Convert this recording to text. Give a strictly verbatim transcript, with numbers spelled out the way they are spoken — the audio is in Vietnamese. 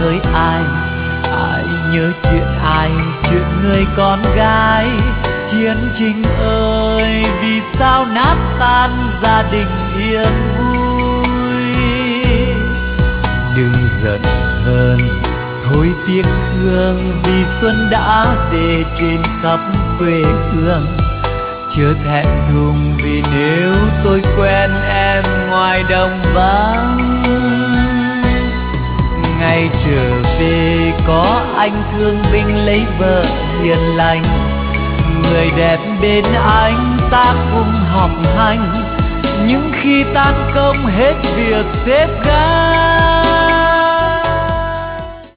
hơi ai, ai nhớ chuyện ai, chuyện người con gái. Chiến tranh ơi, vì sao nát tan gia đình yên vui. Đừng giận hờn, thôi tiếc thương, vì xuân đã về trên khắp quê hương. Chớ thẹn thùng vì nếu tôi quen em ngoài đồng vắng. Ngày trở về có anh thương binh lấy vợ hiền lành, người đẹp bên anh ta cùng học hành. Nhưng khi tan công hết việc xếp gác,